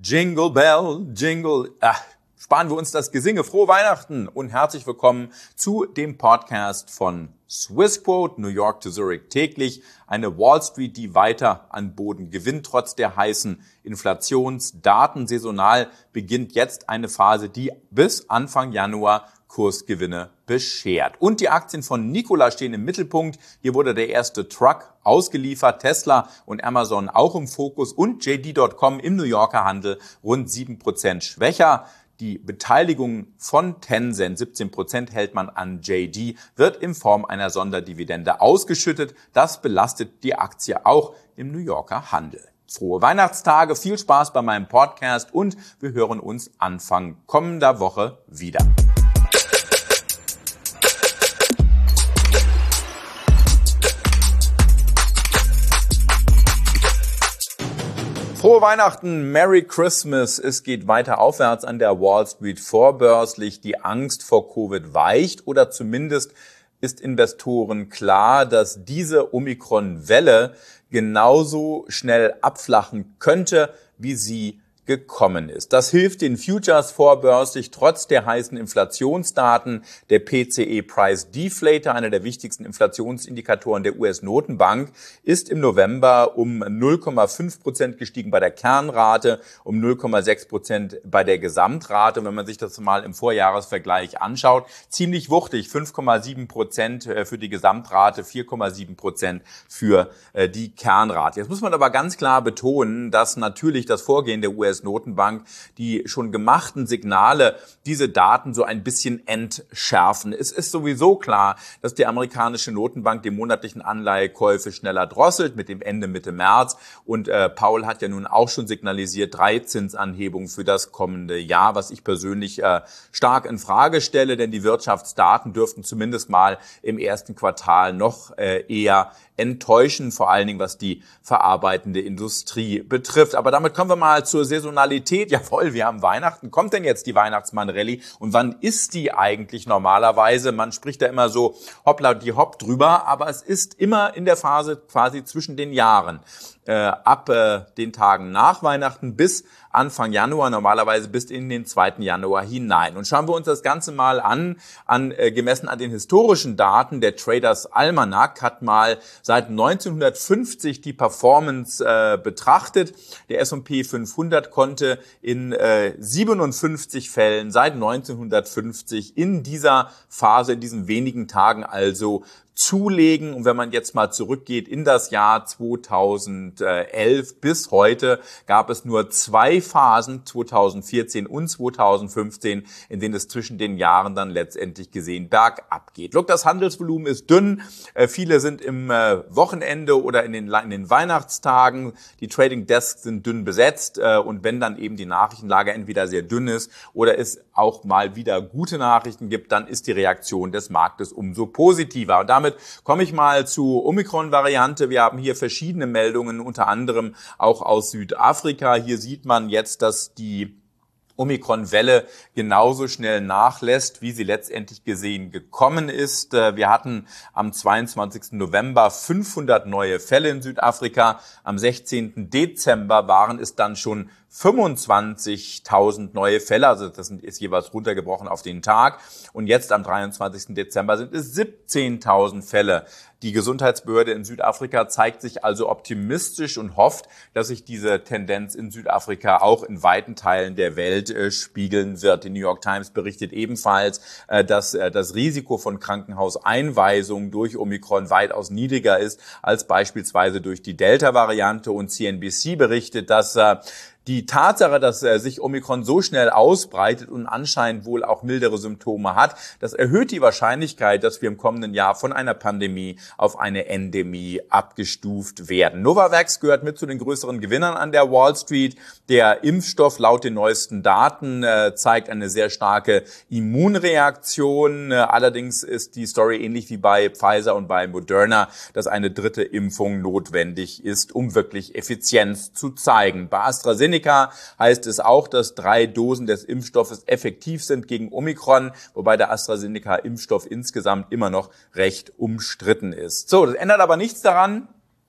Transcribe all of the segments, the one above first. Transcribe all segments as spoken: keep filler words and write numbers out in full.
Jingle Bell, Jingle, ach, sparen wir uns das Gesinge. Frohe Weihnachten und herzlich willkommen zu dem Podcast von Swissquote, New York to Zurich täglich. Eine Wall Street, die weiter an Boden gewinnt, trotz der heißen Inflationsdaten. Saisonal beginnt jetzt eine Phase, die bis Anfang Januar Kursgewinne beschert. Und die Aktien von Nikola stehen im Mittelpunkt. Hier wurde der erste Truck ausgeliefert, Tesla und Amazon auch im Fokus und J D Punkt com im New Yorker Handel rund sieben Prozent schwächer. Die Beteiligung von Tencent, siebzehn Prozent hält man an J D, wird in Form einer Sonderdividende ausgeschüttet. Das belastet die Aktie auch im New Yorker Handel. Frohe Weihnachtstage, viel Spaß bei meinem Podcast und wir hören uns Anfang kommender Woche wieder. Frohe Weihnachten, Merry Christmas. Es geht weiter aufwärts an der Wall Street vorbörslich. Die Angst vor Covid weicht oder zumindest ist Investoren klar, dass diese Omikron-Welle genauso schnell abflachen könnte, wie sie gekommen ist. Das hilft den Futures vorbörslich trotz der heißen Inflationsdaten. Der P C E Price Deflator, einer der wichtigsten Inflationsindikatoren der U S-Notenbank, ist im November um null Komma fünf Prozent gestiegen bei der Kernrate, um null Komma sechs Prozent bei der Gesamtrate. Und wenn man sich das mal im Vorjahresvergleich anschaut, ziemlich wuchtig, fünf Komma sieben Prozent für die Gesamtrate, vier Komma sieben Prozent für die Kernrate. Jetzt muss man aber ganz klar betonen, dass natürlich das Vorgehen der U S Notenbank die schon gemachten Signale, diese Daten so ein bisschen entschärfen. Es ist sowieso klar, dass die amerikanische Notenbank die monatlichen Anleihekäufe schneller drosselt mit dem Ende Mitte März. Und äh, Paul hat ja nun auch schon signalisiert, drei Zinsanhebungen für das kommende Jahr, was ich persönlich äh, stark in Frage stelle, denn die Wirtschaftsdaten dürften zumindest mal im ersten Quartal noch äh, eher enttäuschen, vor allen Dingen was die verarbeitende Industrie betrifft. Aber damit kommen wir mal zur Saisonalität. Jawohl, wir haben Weihnachten. Kommt denn jetzt die Weihnachtsmann-Rallye? Und wann ist die eigentlich normalerweise? Man spricht da immer so hoppla die hopp drüber, aber es ist immer in der Phase quasi zwischen den Jahren. Äh, ab äh, den Tagen nach Weihnachten bis Anfang Januar, normalerweise bis in den zweiten Januar hinein. Und schauen wir uns das Ganze mal an, an äh, gemessen an den historischen Daten. Der Traders Almanac hat mal seit neunzehnhundertfünfzig die Performance äh, betrachtet. Der S und P fünfhundert konnte in äh, siebenundfünfzig Fällen seit neunzehnhundertfünfzig in dieser Phase, in diesen wenigen Tagen also zulegen. Und wenn man jetzt mal zurückgeht in das Jahr zweitausendelf bis heute, gab es nur zwei Phasen, zweitausendvierzehn und zweitausendfünfzehn, in denen es zwischen den Jahren dann letztendlich gesehen bergab geht. Look, das Handelsvolumen ist dünn. Äh, viele sind im äh, Wochenende oder in den, in den Weihnachtstagen. Die Trading Desks sind dünn besetzt. Äh, und wenn dann eben die Nachrichtenlage entweder sehr dünn ist oder es auch mal wieder gute Nachrichten gibt, dann ist die Reaktion des Marktes umso positiver. Und damit komme ich mal zur Omikron-Variante. Wir haben hier verschiedene Meldungen, unter anderem auch aus Südafrika. Hier sieht man jetzt, dass die Omikron-Welle genauso schnell nachlässt, wie sie letztendlich gesehen gekommen ist. Wir hatten am zweiundzwanzigsten November fünfhundert neue Fälle in Südafrika. Am sechzehnten Dezember waren es dann schon fünfundzwanzigtausend neue Fälle, also das ist jeweils runtergebrochen auf den Tag. Und jetzt am dreiundzwanzigsten Dezember sind es siebzehntausend Fälle. Die Gesundheitsbehörde in Südafrika zeigt sich also optimistisch und hofft, dass sich diese Tendenz in Südafrika auch in weiten Teilen der Welt äh, spiegeln wird. Die New York Times berichtet ebenfalls, äh, dass äh, das Risiko von Krankenhauseinweisungen durch Omikron weitaus niedriger ist als beispielsweise durch die Delta-Variante. Und C N B C berichtet, dass äh, die Tatsache, dass äh, sich Omikron so schnell ausbreitet und anscheinend wohl auch mildere Symptome hat, das erhöht die Wahrscheinlichkeit, dass wir im kommenden Jahr von einer Pandemie auf eine Endemie abgestuft werden. Novavax gehört mit zu den größeren Gewinnern an der Wall Street. Der Impfstoff laut den neuesten Daten äh, zeigt eine sehr starke Immunreaktion. Äh, allerdings ist die Story ähnlich wie bei Pfizer und bei Moderna, dass eine dritte Impfung notwendig ist, um wirklich Effizienz zu zeigen. Bei AstraZeneca heißt es auch, dass drei Dosen des Impfstoffes effektiv sind gegen Omikron, wobei der AstraZeneca-Impfstoff insgesamt immer noch recht umstritten ist. So, das ändert aber nichts daran,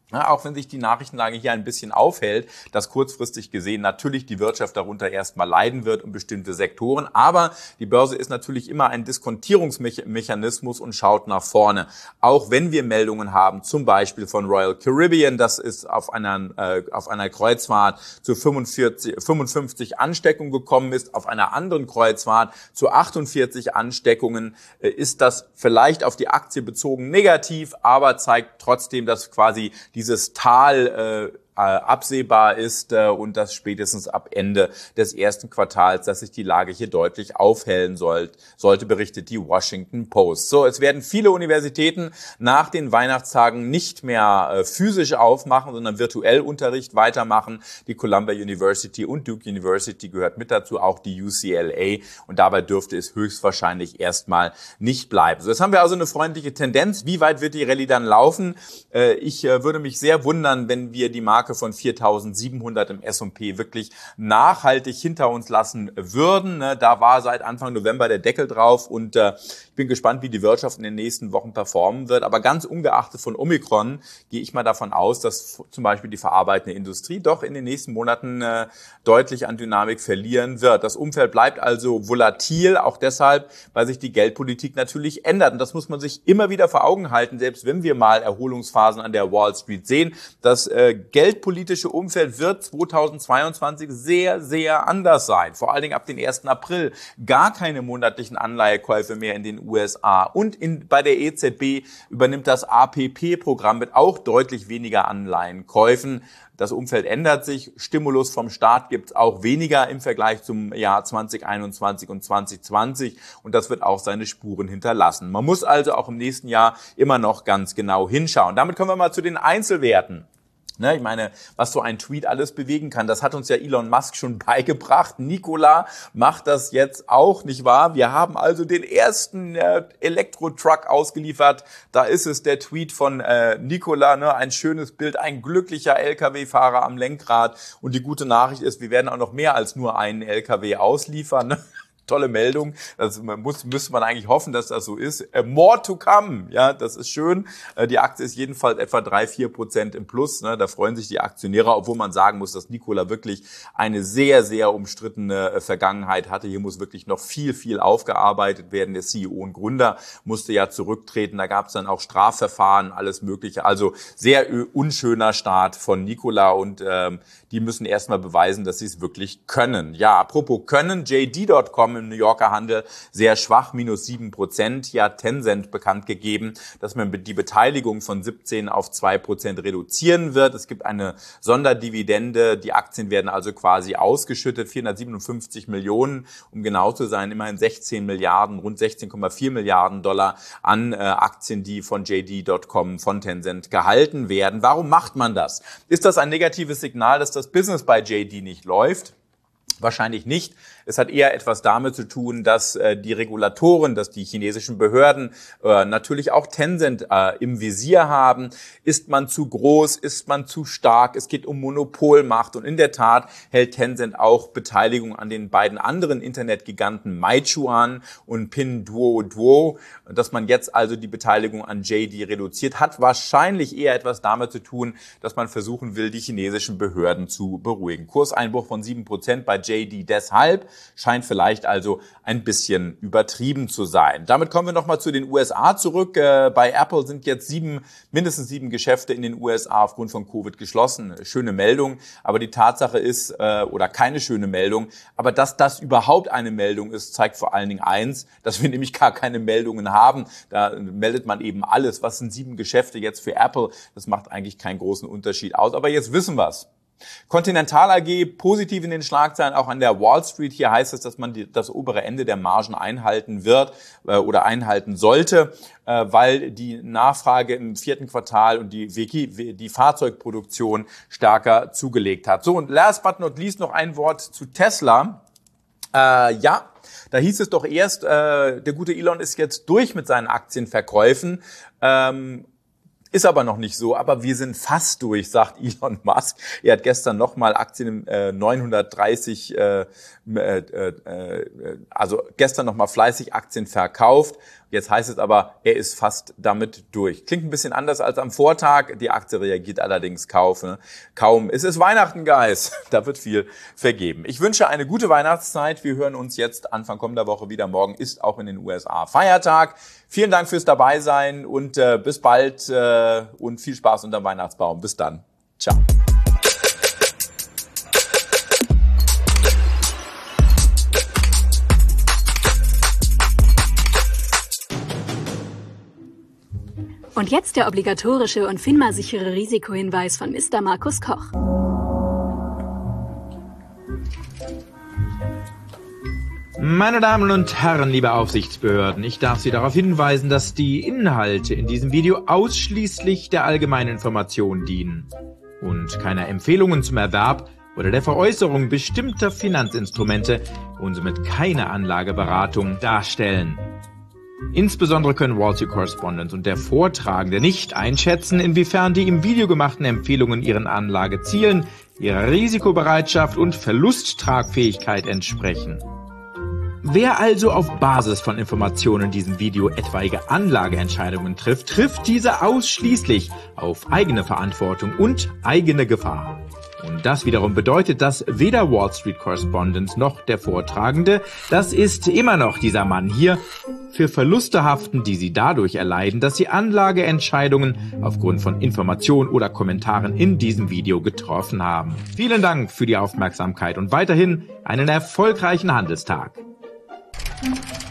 Ja, auch wenn sich die Nachrichtenlage hier ein bisschen aufhält, dass kurzfristig gesehen natürlich die Wirtschaft darunter erstmal leiden wird und bestimmte Sektoren. Aber die Börse ist natürlich immer ein Diskontierungsmechanismus und schaut nach vorne. Auch wenn wir Meldungen haben, zum Beispiel von Royal Caribbean, das ist auf einer, äh, auf einer Kreuzfahrt zu fünfundvierzig, fünfundfünfzig Ansteckungen gekommen ist, auf einer anderen Kreuzfahrt zu achtundvierzig Ansteckungen, äh, ist das vielleicht auf die Aktie bezogen negativ, aber zeigt trotzdem, dass quasi dieses Tal äh, absehbar ist äh, und dass spätestens ab Ende des ersten Quartals, dass sich die Lage hier deutlich aufhellen soll, sollte, berichtet die Washington Post. So, es werden viele Universitäten nach den Weihnachtstagen nicht mehr äh, physisch aufmachen, sondern virtuell Unterricht weitermachen. Die Columbia University und Duke University gehört mit dazu, auch die U C L A, und dabei dürfte es höchstwahrscheinlich erstmal nicht bleiben. So, jetzt haben wir also eine freundliche Tendenz. Wie weit wird die Rallye dann laufen? Äh, ich äh, würde mich sehr wundern, wenn wir die Marke von viertausendsiebenhundert im S und P wirklich nachhaltig hinter uns lassen würden. Da war seit Anfang November der Deckel drauf und äh, ich bin gespannt, wie die Wirtschaft in den nächsten Wochen performen wird. Aber ganz ungeachtet von Omikron gehe ich mal davon aus, dass zum Beispiel die verarbeitende Industrie doch in den nächsten Monaten äh, deutlich an Dynamik verlieren wird. Das Umfeld bleibt also volatil, auch deshalb, weil sich die Geldpolitik natürlich ändert. Und das muss man sich immer wieder vor Augen halten, selbst wenn wir mal Erholungsphasen an der Wall Street sehen. Das äh, Geld politische Umfeld wird zweitausendzweiundzwanzig sehr, sehr anders sein. Vor allen Dingen ab dem ersten April. Gar keine monatlichen Anleihekäufe mehr in den U S A. Und in, bei der E Z B übernimmt das A P P-Programm mit auch deutlich weniger Anleihenkäufen. Das Umfeld ändert sich. Stimulus vom Staat gibt es auch weniger im Vergleich zum Jahr zwanzig einundzwanzig und zwanzig zwanzig. Und das wird auch seine Spuren hinterlassen. Man muss also auch im nächsten Jahr immer noch ganz genau hinschauen. Damit kommen wir mal zu den Einzelwerten. Ne, ich meine, was so ein Tweet alles bewegen kann, das hat uns ja Elon Musk schon beigebracht. Nikola macht das jetzt auch, nicht wahr? Wir haben also den ersten äh, Elektro-Truck ausgeliefert. Da ist es der Tweet von äh, Nikola, ne, ein schönes Bild, ein glücklicher L K W-Fahrer am Lenkrad. Und die gute Nachricht ist, wir werden auch noch mehr als nur einen L K W ausliefern. Ne? Tolle Meldung. Das muss, müsste man eigentlich hoffen, dass das so ist. More to come. Ja, das ist schön. Die Aktie ist jedenfalls etwa drei, vier Prozent im Plus. Da freuen sich die Aktionäre, obwohl man sagen muss, dass Nikola wirklich eine sehr, sehr umstrittene Vergangenheit hatte. Hier muss wirklich noch viel, viel aufgearbeitet werden. Der C E O und Gründer musste ja zurücktreten. Da gab es dann auch Strafverfahren, alles Mögliche. Also sehr unschöner Start von Nikola und ähm, die müssen erstmal beweisen, dass sie es wirklich können. Ja, apropos können, J D Punkt com im New Yorker Handel sehr schwach, minus sieben Prozent. Hier hat Tencent bekannt gegeben, dass man die Beteiligung von siebzehn auf zwei Prozent reduzieren wird. Es gibt eine Sonderdividende. Die Aktien werden also quasi ausgeschüttet. vierhundertsiebenundfünfzig Millionen, um genau zu sein, immerhin sechzehn Milliarden, rund sechzehn Komma vier Milliarden Dollar an äh, Aktien, die von J D Punkt com, von Tencent gehalten werden. Warum macht man das? Ist das ein negatives Signal, dass das Business bei J D nicht läuft? Wahrscheinlich nicht. Es hat eher etwas damit zu tun, dass äh, die Regulatoren, dass die chinesischen Behörden äh, natürlich auch Tencent äh, im Visier haben. Ist man zu groß? Ist man zu stark? Es geht um Monopolmacht. Und in der Tat hält Tencent auch Beteiligung an den beiden anderen Internetgiganten Meituan und Pinduoduo. Dass man jetzt also die Beteiligung an J D reduziert, hat wahrscheinlich eher etwas damit zu tun, dass man versuchen will, die chinesischen Behörden zu beruhigen. Kurseinbruch von sieben Prozent bei J D deshalb, scheint vielleicht also ein bisschen übertrieben zu sein. Damit kommen wir nochmal zu den U S A zurück. Äh, bei Apple sind jetzt sieben, mindestens sieben Geschäfte in den U S A aufgrund von Covid geschlossen. Schöne Meldung, aber die Tatsache ist, äh, oder keine schöne Meldung, aber dass das überhaupt eine Meldung ist, zeigt vor allen Dingen eins, dass wir nämlich gar keine Meldungen haben. Da meldet man eben alles. Was sind sieben Geschäfte jetzt für Apple? Das macht eigentlich keinen großen Unterschied aus. Aber jetzt wissen wir's. Continental A G positiv in den Schlagzeilen, auch an der Wall Street. Hier heißt es, dass man die, das obere Ende der Margen einhalten wird äh, oder einhalten sollte, äh, weil die Nachfrage im vierten Quartal und die, die Fahrzeugproduktion stärker zugelegt hat. So, und last but not least noch ein Wort zu Tesla. Äh, ja, da hieß es doch erst, äh, der gute Elon ist jetzt durch mit seinen Aktienverkäufen. Ähm, Ist aber noch nicht so, aber wir sind fast durch, sagt Elon Musk. Er hat gestern nochmal Aktien äh, neunhundertdreißig, äh, äh, äh, also gestern nochmal fleißig Aktien verkauft. Jetzt heißt es aber, er ist fast damit durch. Klingt ein bisschen anders als am Vortag. Die Aktie reagiert allerdings kaum. Ne? Kaum. Es ist Weihnachten, Guys. Da wird viel vergeben. Ich wünsche eine gute Weihnachtszeit. Wir hören uns jetzt Anfang kommender Woche wieder. Morgen ist auch in den U S A Feiertag. Vielen Dank fürs Dabeisein und äh, bis bald äh, und viel Spaß unterm Weihnachtsbaum. Bis dann. Ciao. Und jetzt der obligatorische und FINMA-sichere Risikohinweis von Mister Markus Koch. Meine Damen und Herren, liebe Aufsichtsbehörden, ich darf Sie darauf hinweisen, dass die Inhalte in diesem Video ausschließlich der allgemeinen Information dienen und keiner Empfehlungen zum Erwerb oder der Veräußerung bestimmter Finanzinstrumente und somit keine Anlageberatung darstellen. Insbesondere können Wall Street Correspondent und der Vortragende nicht einschätzen, inwiefern die im Video gemachten Empfehlungen ihren Anlagezielen, ihrer Risikobereitschaft und Verlusttragfähigkeit entsprechen. Wer also auf Basis von Informationen in diesem Video etwaige Anlageentscheidungen trifft, trifft diese ausschließlich auf eigene Verantwortung und eigene Gefahr. Und das wiederum bedeutet, dass weder Wall Street Correspondent noch der Vortragende, das ist immer noch dieser Mann hier, für Verluste haften, die sie dadurch erleiden, dass sie Anlageentscheidungen aufgrund von Informationen oder Kommentaren in diesem Video getroffen haben. Vielen Dank für die Aufmerksamkeit und weiterhin einen erfolgreichen Handelstag. Thank you.